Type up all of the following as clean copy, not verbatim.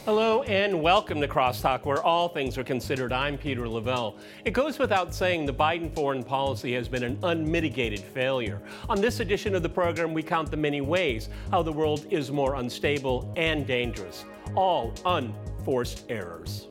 Hello and welcome to Crosstalk, where all things are considered. I'm Peter Lavelle. It goes without saying the Biden foreign policy has been an unmitigated failure. On this edition of the program, we count the many ways how the world is more unstable and dangerous, all unforced errors.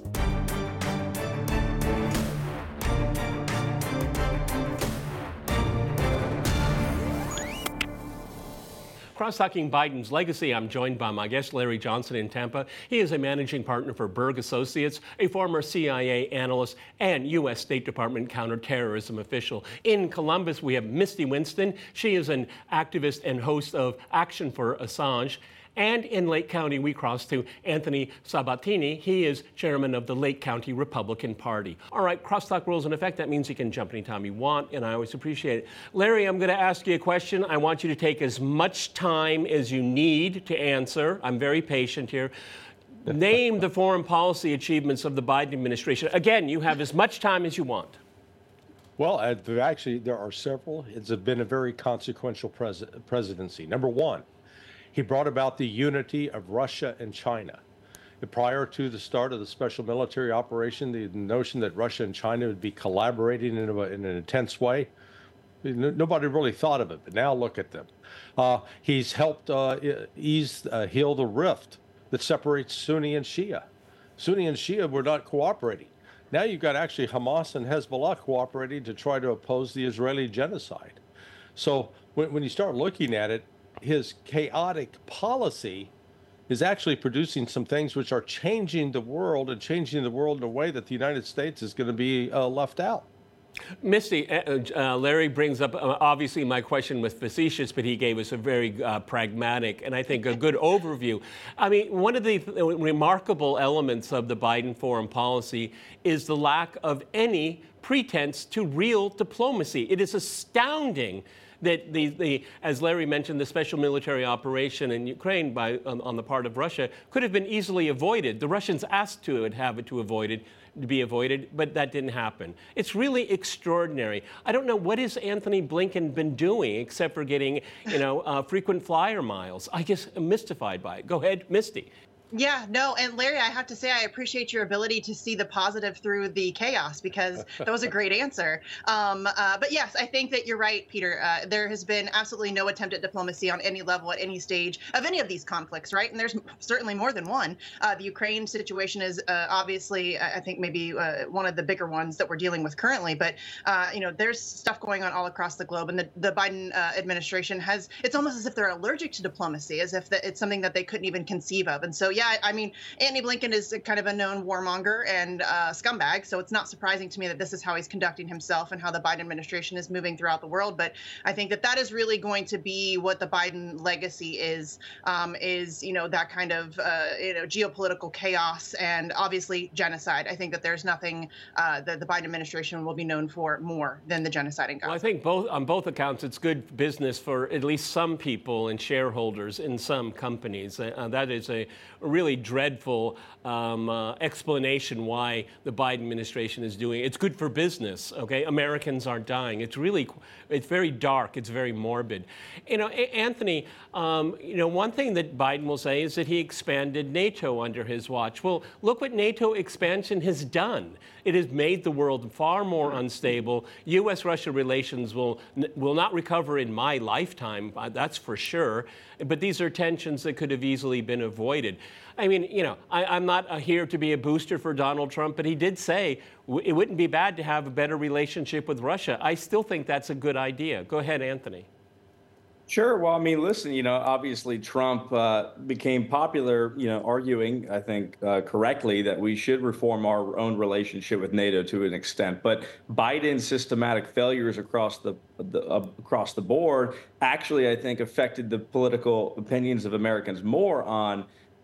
Cross-talking Biden's legacy, I'm joined by my guest, Larry Johnson in Tampa. He is a managing partner for Berg Associates, a former CIA analyst and U.S. State Department counterterrorism official. In Columbus, we have Misty Winston. She is an activist and host of Action for Assange. And in Lake County, we cross to Anthony Sabatini. He is chairman of the Lake County Republican Party. All right, crosstalk rules in effect. That means you can jump anytime you want, and I always appreciate it. Larry, I'm going to ask you a question. I want you to take as much time as you need to answer. I'm very patient here. Name the foreign policy achievements of the Biden administration. Again, you have as much time as you want. Well, actually, there are several. It's been a very consequential presidency. Number one, he brought about the unity of Russia and China. Prior to the start of the special military operation, the notion that Russia and China would be collaborating in an intense way, nobody really thought of it, but now look at them. He's helped heal the rift that separates Sunni and Shia. Sunni and Shia were not cooperating. Now you've got actually Hamas and Hezbollah cooperating to try to oppose the Israeli genocide. So when you start looking at it, his chaotic policy is actually producing some things which are changing the world and changing the world in a way that the United States is going to be left out. Misty, Larry brings up, obviously my question was facetious, but he gave us a very pragmatic and I think a good overview. I mean, one of the remarkable elements of the Biden foreign policy is the lack of any pretense to real diplomacy. It is astounding that as Larry mentioned, the special military operation in Ukraine on the part of Russia could have been easily avoided. The Russians asked to have it to be avoided, but that didn't happen. It's really extraordinary. I don't know, what has Anthony Blinken been doing except for getting, frequent flyer miles? I guess I'm mystified by it. Go ahead, Misty. Yeah, no, and Larry, I have to say I appreciate your ability to see the positive through the chaos, because that was a great answer. But yes, I think that you're right, Peter. There has been absolutely no attempt at diplomacy on any level at any stage of any of these conflicts, right? And there's certainly more than one. The Ukraine situation is obviously, I think, maybe one of the bigger ones that we're dealing with currently. But, there's stuff going on all across the globe. And the Biden administration it's almost as if they're allergic to diplomacy, as if it's something that they couldn't even conceive of. And so, yeah, I mean, Anthony Blinken is kind of a known warmonger and scumbag, so it's not surprising to me that this is how he's conducting himself and how the Biden administration is moving throughout the world. But I think that is really going to be what the Biden legacy is that kind of geopolitical chaos and obviously genocide. I think that there's nothing that the Biden administration will be known for more than the genocide in Gaza. Well, I think on both accounts, it's good business for at least some people and shareholders in some companies. That is a really dreadful explanation why the Biden administration is doing it. It's good for business, okay? Americans aren't dying. It's very dark. It's very morbid. Anthony, one thing that Biden will say is that he expanded NATO under his watch. Well, look what NATO expansion has done. It has made the world far more unstable. U.S.-Russia relations will not recover in my lifetime, that's for sure. But these are tensions that could have easily been avoided. I mean, I'm not here to be a booster for Donald Trump, but he did say it wouldn't be bad to have a better relationship with Russia. I still think that's a good idea. Go ahead, Anthony. Sure. Well, I mean, listen, obviously Trump became popular, arguing, I think, correctly that we should reform our own relationship with NATO to an extent. But Biden's systematic failures across the board actually, I think, affected the political opinions of Americans more on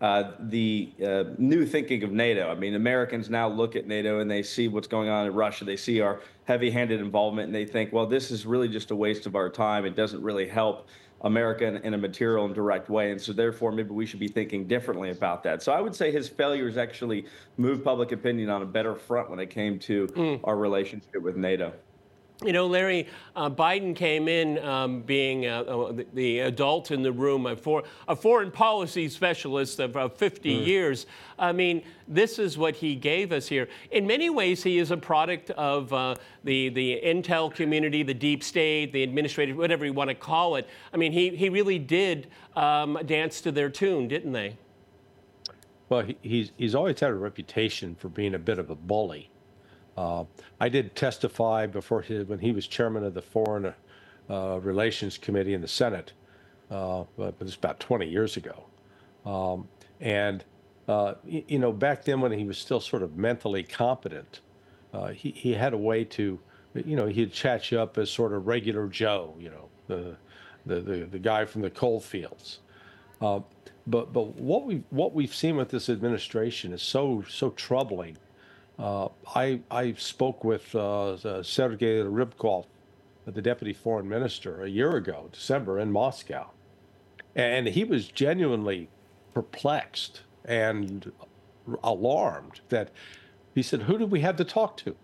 the new thinking of NATO. I mean, Americans now look at NATO and they see what's going on in Russia. They see our heavy-handed involvement and they think, well, this is really just a waste of our time. It doesn't really help America in a material and direct way. And so therefore, maybe we should be thinking differently about that. So I would say his failures actually moved public opinion on a better front when it came to our relationship with NATO. You know, Larry, Biden came in being the adult in the room, a foreign policy specialist of 50 years. I mean, this is what he gave us here. In many ways, he is a product of the intel community, the deep state, the administrative, whatever you want to call it. I mean, he really did dance to their tune, didn't they? Well, he's always had a reputation for being a bit of a bully. I did testify when he was chairman of the Foreign Relations Committee in the Senate, but it was about 20 years ago. You know, back then when he was still sort of mentally competent, he had a way to, you know, he'd chat you up as sort of regular Joe, you know, the guy from the coal fields. But what we've seen with this administration is so troubling. I spoke with Sergei Rybkov, the deputy foreign minister, a year ago, December, in Moscow. And he was genuinely perplexed and alarmed that he said, who do we have to talk to?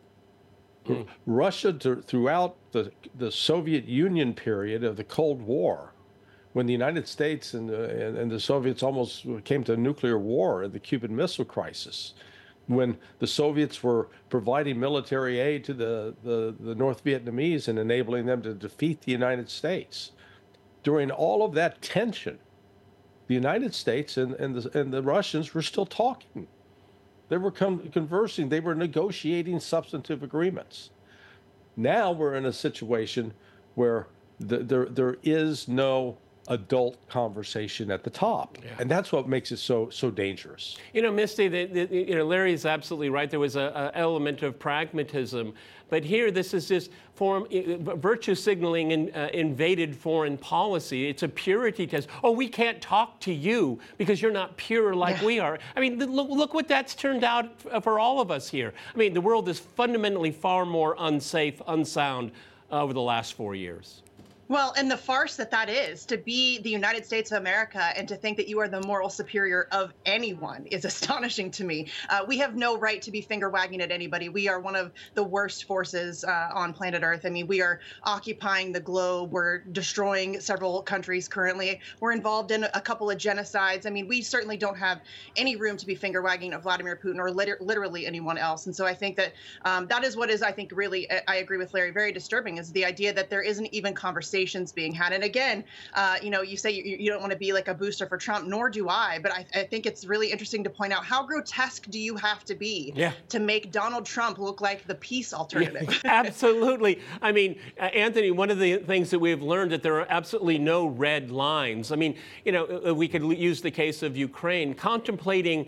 Russia, throughout the Soviet Union period of the Cold War, when the United States and the Soviets almost came to nuclear war in the Cuban Missile Crisis, when the Soviets were providing military aid to the North Vietnamese and enabling them to defeat the United States. During all of that tension, the United States and the Russians were still talking. They were conversing. They were negotiating substantive agreements. Now we're in a situation where there is no adult conversation at the top. Yeah. And that's what makes it so dangerous. You know, Misty, you know, Larry is absolutely right. There was an element of pragmatism. But here, this is just virtue signaling and invaded foreign policy. It's a purity test. Oh, we can't talk to you because you're not pure like we are. I mean, look what that's turned out for all of us here. I mean, the world is fundamentally far more unsafe, unsound over the last 4 years. Well, and the farce that is, to be the United States of America and to think that you are the moral superior of anyone is astonishing to me. We have no right to be finger wagging at anybody. We are one of the worst forces on planet Earth. I mean, we are occupying the globe. We're destroying several countries currently. We're involved in a couple of genocides. I mean, we certainly don't have any room to be finger wagging at Vladimir Putin or literally anyone else. And so I think that that is what is, I think, really, I agree with Larry, very disturbing, is the idea that there isn't even conversation being had. And again, you know, you say you don't want to be like a booster for Trump, nor do I, but I think it's really interesting to point out how grotesque do you have to be to make Donald Trump look like the peace alternative? Yeah, absolutely. I mean, Anthony, one of the things that we've learned that there are absolutely no red lines. I mean, you know, we could use the case of Ukraine, contemplating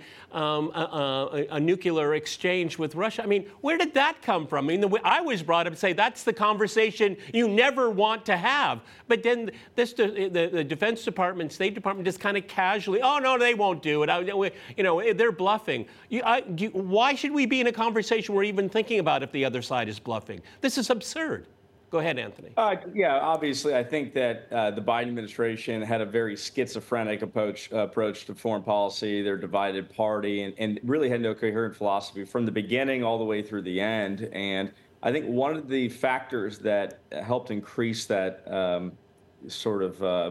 a nuclear exchange with Russia. I mean, where did that come from? I mean, I was brought up to say that's the conversation you never want to have. But then the Defense Department, State Department just kind of casually, oh, no, they won't do it. You know, they're bluffing. Why should we be in a conversation we're even thinking about if the other side is bluffing? This is absurd. Go ahead, Anthony. Yeah, obviously, I think that the Biden administration had a very schizophrenic approach to foreign policy. They're a divided party and really had no coherent philosophy from the beginning all the way through the end. And I think one of the factors that helped increase that sort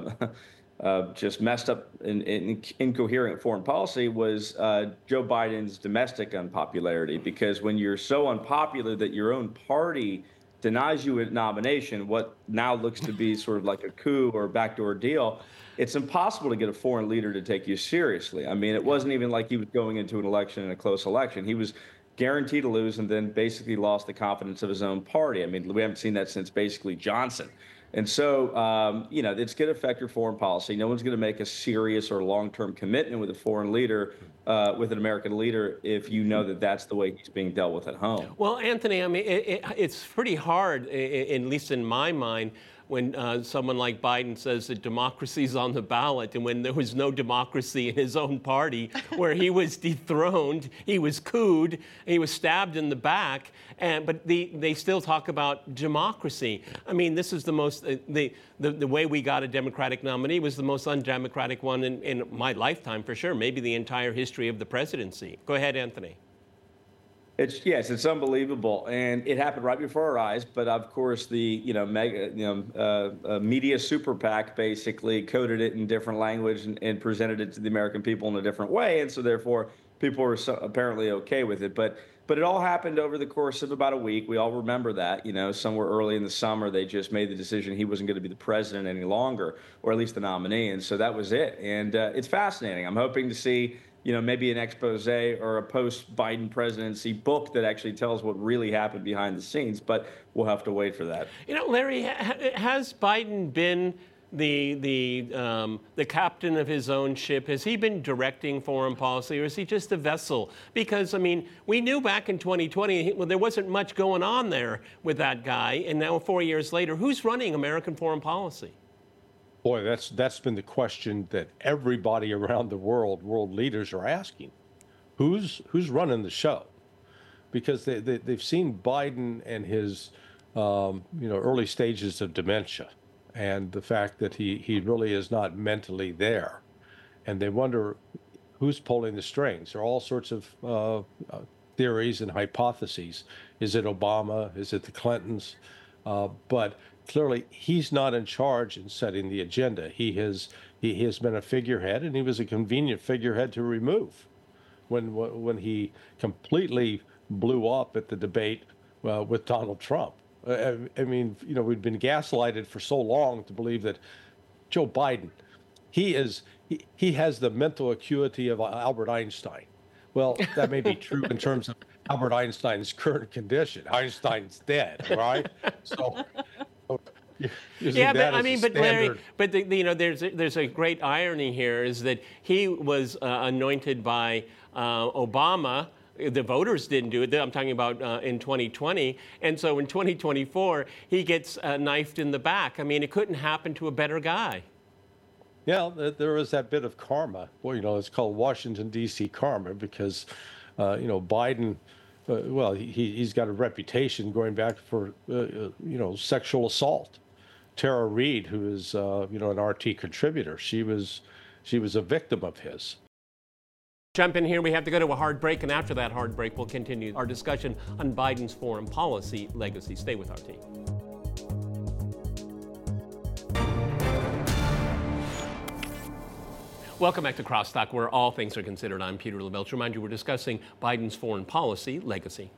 of just messed up incoherent foreign policy was Joe Biden's domestic unpopularity. Because when you're so unpopular that your own party denies you a nomination, what now looks to be sort of like a coup or a backdoor deal, it's impossible to get a foreign leader to take you seriously. I mean, it wasn't even like he was going into an election in a close election. He was guaranteed to lose and then basically lost the confidence of his own party. I mean, we haven't seen that since basically Johnson. And so, you know, it's going to affect your foreign policy. No one's going to make a serious or long-term commitment with a foreign leader, with an American leader, if you know that that's the way he's being dealt with at home. Well, Anthony, I mean, it's pretty hard, at least in my mind, when someone like Biden says that democracy's on the ballot, and when there was no democracy in his own party, where he was dethroned, he was couped, he was stabbed in the back, but they still talk about democracy. I mean, this is the most, the way we got a Democratic nominee was the most undemocratic one in my lifetime, for sure, maybe the entire history of the presidency. Go ahead, Anthony. It's unbelievable, and it happened right before our eyes. But of course, the media super PAC basically coded it in different language and presented it to the American people in a different way, and so therefore people were apparently okay with it. But it all happened over the course of about a week. We all remember that, somewhere early in the summer, they just made the decision he wasn't going to be the president any longer, or at least the nominee, and so that was it. And it's fascinating. I'm hoping to see maybe an expose or a post-Biden presidency book that actually tells what really happened behind the scenes, but we'll have to wait for that. Larry, has Biden been the captain of his own ship? Has he been directing foreign policy, or is he just a vessel? Because, we knew back in 2020, there wasn't much going on there with that guy, and now 4 years later, who's running American foreign policy? Boy, that's been the question that everybody around the world leaders are asking. Who's running the show? Because they've seen Biden and his early stages of dementia, and the fact that he really is not mentally there, and they wonder who's pulling the strings. There are all sorts of theories and hypotheses. Is it Obama? Is it the Clintons? But clearly, he's not in charge in setting the agenda. He has been a figurehead, and he was a convenient figurehead to remove when he completely blew up at the debate with Donald Trump. We'd been gaslighted for so long to believe that Joe Biden, he has the mental acuity of Albert Einstein. Well, that may be true in terms of Albert Einstein's current condition. Einstein's dead, right? So. Yeah, but Larry, there's a great irony here is that he was anointed by Obama. The voters didn't do it. I'm talking about in 2020. And so in 2024, he gets knifed in the back. It couldn't happen to a better guy. Yeah, there is that bit of karma. Well, it's called Washington, D.C. karma because, Biden, he's got a reputation going back for, sexual assault. Tara Reid, who is, an RT contributor, she was a victim of his. Jump in here. We have to go to a hard break, and after that hard break, we'll continue our discussion on Biden's foreign policy legacy. Stay with our team. Welcome back to Crosstalk, where all things are considered. I'm Peter LaBelle. To remind you, we're discussing Biden's foreign policy legacy.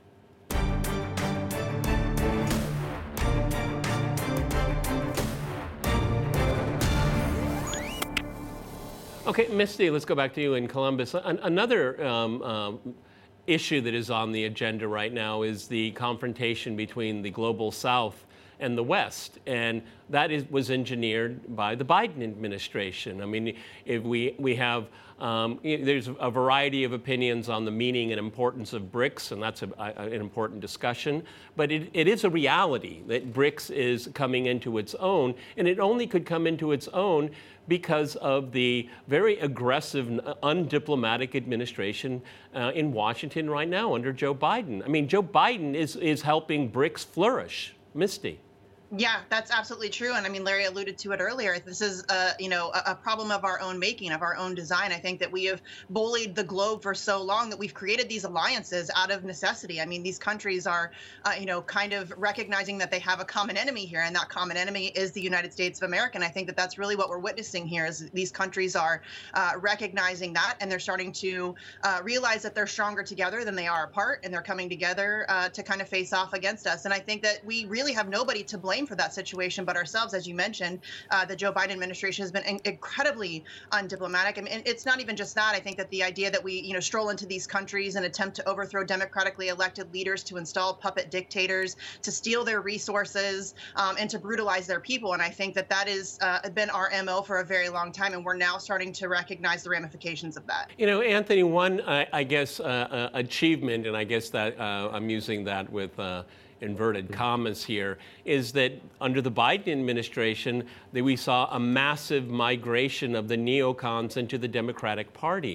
Okay, Misty, let's go back to you in Columbus. Another issue that is on the agenda right now is the confrontation between the global South and the West, and that was engineered by the Biden administration. If we have, there's a variety of opinions on the meaning and importance of BRICS, and that's an important discussion, but it is a reality that BRICS is coming into its own, and it only could come into its own because of the very aggressive, undiplomatic administration in Washington right now under Joe Biden. Joe Biden is helping BRICS flourish. Misty. Yeah, that's absolutely true. And Larry alluded to it earlier. This is, a problem of our own making, of our own design. I think that we have bullied the globe for so long that we've created these alliances out of necessity. These countries are, kind of recognizing that they have a common enemy here, and that common enemy is the United States of America. And I think that that's really what we're witnessing here is these countries are recognizing that, and they're starting to realize that they're stronger together than they are apart, and they're coming together to kind of face off against us. And I think that we really have nobody to blame for that situation but ourselves. As you mentioned, the Joe Biden administration has been incredibly undiplomatic. And it's not even just that. I think that the idea that we, stroll into these countries and attempt to overthrow democratically elected leaders, to install puppet dictators, to steal their resources, and to brutalize their people. And I think that that has been our MO for a very long time, and we're now starting to recognize the ramifications of that. Anthony, one, achievement, and I guess that I'm using that with inverted commas here, is that under the Biden administration, that we saw a massive migration of the neocons into the Democratic Party.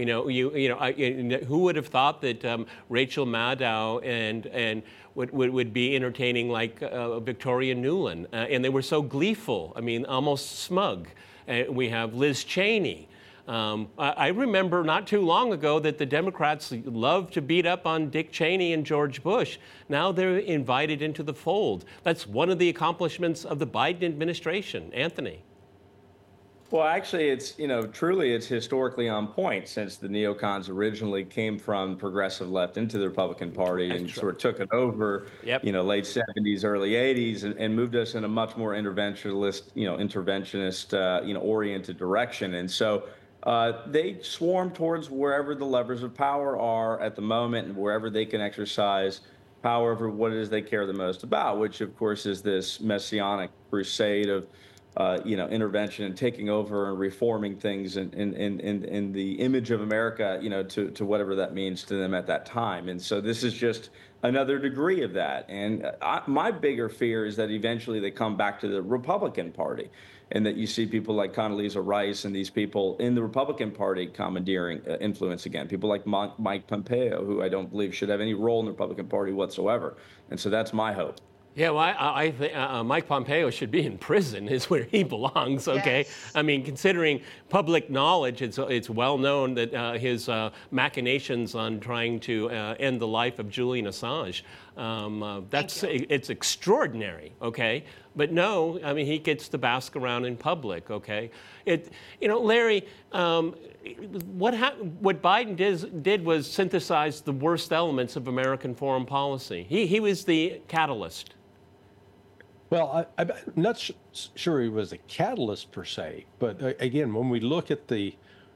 Who would have thought that Rachel Maddow and would be entertaining like Victoria Nuland, and they were so gleeful. Almost smug. We have Liz Cheney. I remember not too long ago that the Democrats loved to beat up on Dick Cheney and George Bush. Now they're invited into the fold. That's one of the accomplishments of the Biden administration. Anthony. Well, actually, it's, truly it's historically on point, since the neocons originally came from progressive left into the Republican Party and sort of took it over, late 70s, early 80s, and moved us in a much more interventionist, oriented direction. And so they swarm towards wherever the levers of power are at the moment and wherever they can exercise power over what it is they care the most about, which, of course, is this messianic crusade of intervention and taking over and reforming things in the image of America, to whatever that means to them at that time. And so this is just another degree of that. And my bigger fear is that eventually they come back to the Republican Party, and that you see people like Condoleezza Rice and these people in the Republican Party commandeering influence again. People like Mike Pompeo, who I don't believe should have any role in the Republican Party whatsoever. And so that's my hope. Yeah, well, I think Mike Pompeo should be in prison, is where he belongs, okay? Yes. I mean, considering public knowledge, it's well known that his machinations on trying to end the life of Julian Assange, it's extraordinary, okay? But no, I mean, he gets to bask around in public, okay? Larry, what Biden did was synthesize the worst elements of American foreign policy. He was the catalyst. Well, I'm not sure he was a catalyst per se, but again, when we look at the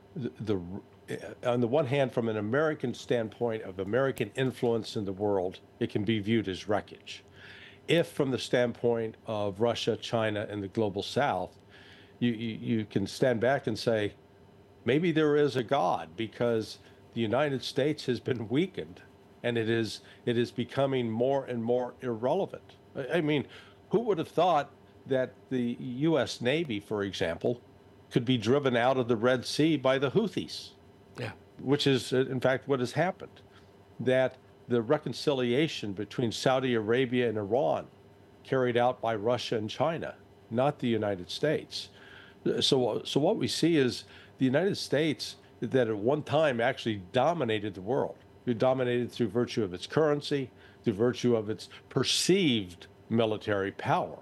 on the one hand, from an American standpoint of American influence in the world, it can be viewed as wreckage. If from the standpoint of Russia, China, and the global South, you can stand back and say, maybe there is a God, because the United States has been weakened and it is becoming more and more irrelevant. I mean, who would have thought that the U.S. Navy, for example, could be driven out of the Red Sea by the Houthis? Yeah. Which is, in fact, what has happened. That the reconciliation between Saudi Arabia and Iran carried out by Russia and China, not the United States. So what we see is the United States, that at one time actually dominated the world. It dominated through virtue of its currency, through virtue of its perceived military power.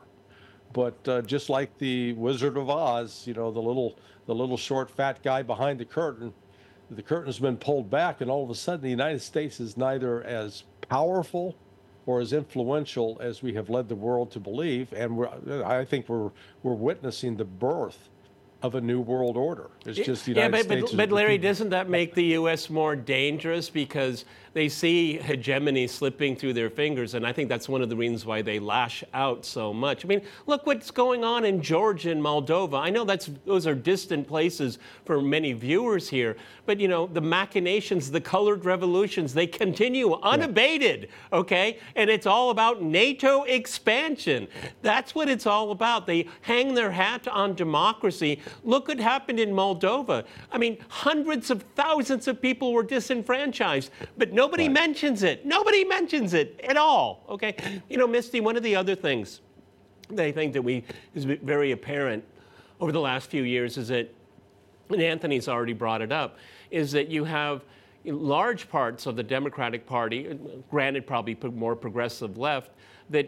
But just like the Wizard of Oz, the little short fat guy behind the curtain's been pulled back, and all of a sudden the United States is neither as powerful or as influential as we have led the world to believe. And I think we're witnessing the birth of a new world order. It's just the United States. But Larry, doesn't that make the U.S. more dangerous, because they see hegemony slipping through their fingers? And I think that's one of the reasons why they lash out so much. I mean, look what's going on in Georgia and Moldova. I know those are distant places for many viewers here, but the machinations, the colored revolutions, they continue unabated, okay? And it's all about NATO expansion. That's what it's all about. They hang their hat on democracy. Look what happened in Moldova. I mean, hundreds of thousands of people were disenfranchised, but nobody mentions it. Nobody mentions it at all, okay? Misty, one of the other things that I think that is very apparent over the last few years is that, and Anthony's already brought it up, is that you have large parts of the Democratic Party, granted probably more progressive left, that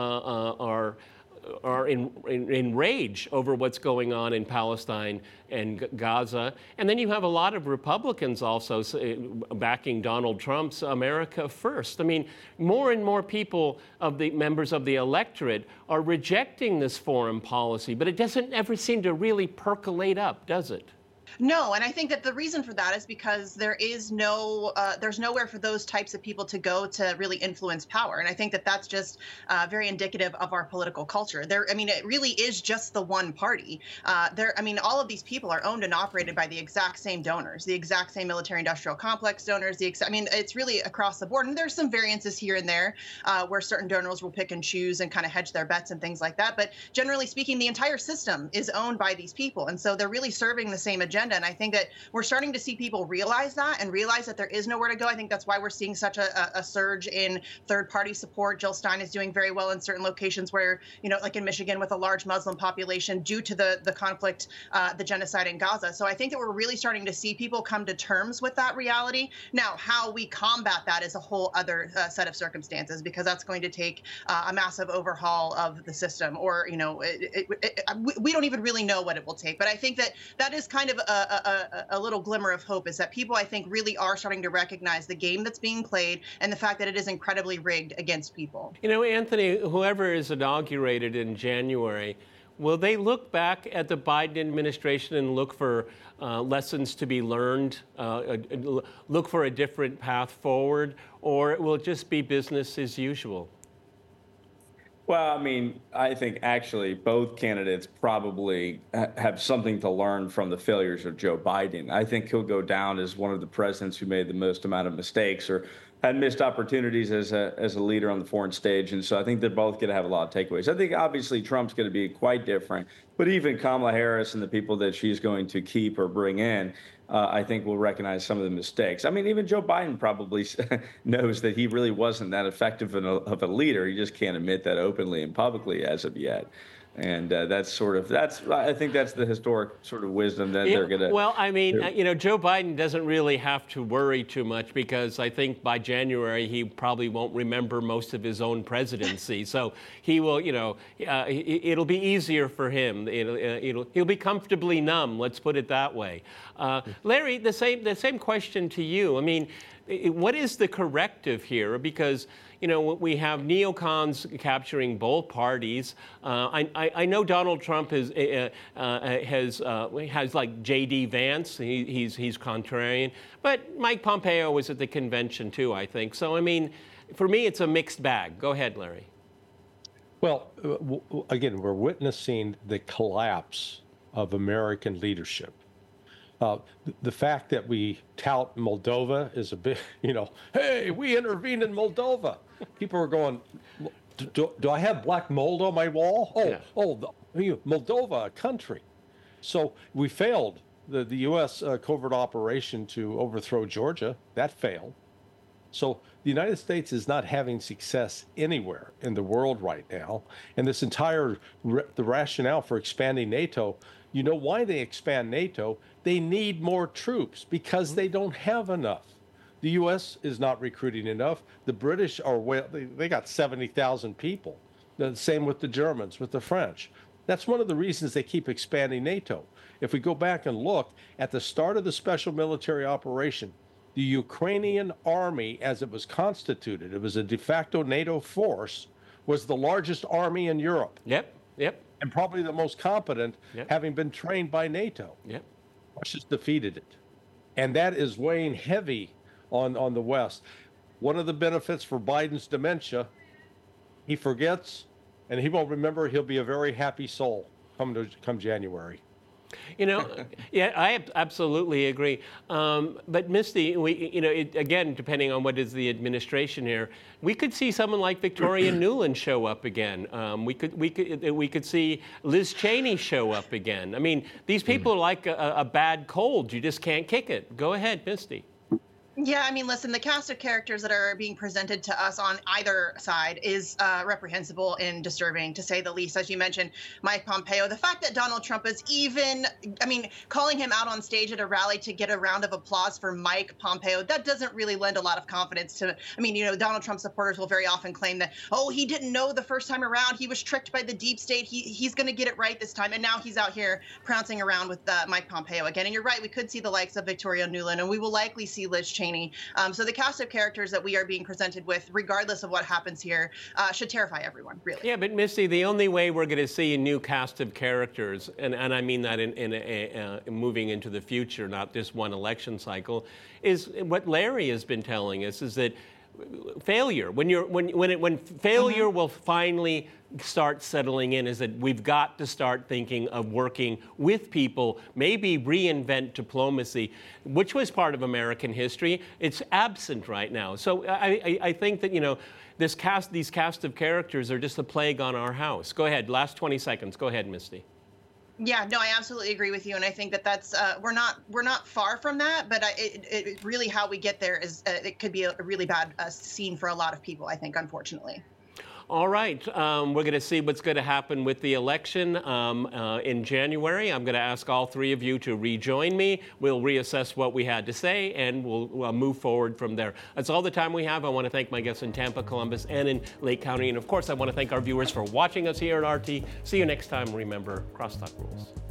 are in rage over what's going on in Palestine and Gaza. And then you have a lot of Republicans also backing Donald Trump's America First. I mean, more and more people of the members of the electorate are rejecting this foreign policy, but it doesn't ever seem to really percolate up, does it? No, and I think that the reason for that is because there's nowhere for those types of people to go to really influence power. And I think that that's just very indicative of our political culture. It really is just the one party. All of these people are owned and operated by the exact same donors, the exact same military-industrial complex donors. It's really across the board. And there's some variances here and there where certain donors will pick and choose and kind of hedge their bets and things like that. But generally speaking, the entire system is owned by these people. And so they're really serving the same agenda agenda. And I think that we're starting to see people realize that and realize that there is nowhere to go. I think that's why we're seeing such a surge in third-party support. Jill Stein is doing very well in certain locations where, like in Michigan with a large Muslim population due to the conflict, the genocide in Gaza. So I think that we're really starting to see people come to terms with that reality. Now, how we combat that is a whole other set of circumstances, because that's going to take a massive overhaul of the system, or we don't even really know what it will take. But I think that is kind of a little glimmer of hope, is that people, I think, really are starting to recognize the game that's being played and the fact that it is incredibly rigged against people. Anthony, whoever is inaugurated in January, will they look back at the Biden administration and look for lessons to be learned, look for a different path forward, or will it just be business as usual? Well, I mean, I think actually both candidates probably have something to learn from the failures of Joe Biden. I think he'll go down as one of the presidents who made the most amount of mistakes or had missed opportunities as a leader on the foreign stage. And so I think they're both going to have a lot of takeaways. I think obviously Trump's going to be quite different, but even Kamala Harris and the people that she's going to keep or bring in, I think will recognize some of the mistakes. I mean, even Joe Biden probably knows that he really wasn't that effective of a leader. He just can't admit that openly and publicly as of yet. And I think that's the historic sort of wisdom that they're going to. Well, I mean, Joe Biden doesn't really have to worry too much, because I think by January he probably won't remember most of his own presidency. So he will, it'll be easier for him. He'll be comfortably numb. Let's put it that way. Larry, the same question to you. I mean, what is the corrective here? Because we have neocons capturing both parties. I know Donald Trump has like J.D. Vance. He's contrarian, but Mike Pompeo was at the convention too, I think. So I mean, for me, it's a mixed bag. Go ahead, Larry. Well, again, we're witnessing the collapse of American leadership. The fact that we tout Moldova is a bit, hey, we intervened in Moldova. People are going, do I have black mold on my wall? Moldova, a country. So we failed the U.S. Covert operation to overthrow Georgia. That failed. So the United States is not having success anywhere in the world right now. And this entire, the rationale for expanding NATO, you know why they expand NATO? They need more troops because they don't have enough. The U.S. is not recruiting enough. The British are, they got 70,000 people. The same with the Germans, with the French. That's one of the reasons they keep expanding NATO. If we go back and look at the start of the special military operation, the Ukrainian army, as it was constituted, it was a de facto NATO force, was the largest army in Europe. Yep. And probably the most competent, having been trained by NATO. Yep. Russia's defeated it. And that is weighing heavy on the West. One of the benefits for Biden's dementia, he forgets, and he won't remember. He'll be a very happy soul come January. Yeah, I absolutely agree. But Misty, again, depending on what is the administration here, we could see someone like Victoria Nuland show up again. We could see Liz Cheney show up again. I mean, these people are like a bad cold. You just can't kick it. Go ahead, Misty. Yeah, I mean, listen, the cast of characters that are being presented to us on either side is reprehensible and disturbing, to say the least. As you mentioned, Mike Pompeo, the fact that Donald Trump is calling him out on stage at a rally to get a round of applause for Mike Pompeo, that doesn't really lend a lot of confidence to, Donald Trump supporters will very often claim that, he didn't know the first time around, he was tricked by the deep state, he's going to get it right this time, and now he's out here prancing around with Mike Pompeo again. And you're right, we could see the likes of Victoria Nuland, and we will likely see Liz Cheney. So the cast of characters that we are being presented with, regardless of what happens here, should terrify everyone, really. Yeah, but Misty, the only way we're going to see a new cast of characters, and I mean that in moving into the future, not just one election cycle, is what Larry has been telling us, is that failure, when failure will finally start settling in, is that we've got to start thinking of working with people, maybe reinvent diplomacy, which was part of American history. It's absent right now. So I think that, these cast of characters are just a plague on our house. Go ahead, last 20 seconds. Go ahead, Misty. Yeah, no, I absolutely agree with you, and I think that that's we're not far from that, but it really how we get there is it could be a really bad scene for a lot of people. I think, unfortunately. All right, we're going to see what's going to happen with the election in January. I'm going to ask all three of you to rejoin me. We'll reassess what we had to say, and we'll move forward from there. That's all the time we have. I want to thank my guests in Tampa, Columbus, and in Lake County. And of course, I want to thank our viewers for watching us here at RT. See you next time. Remember, crosstalk rules.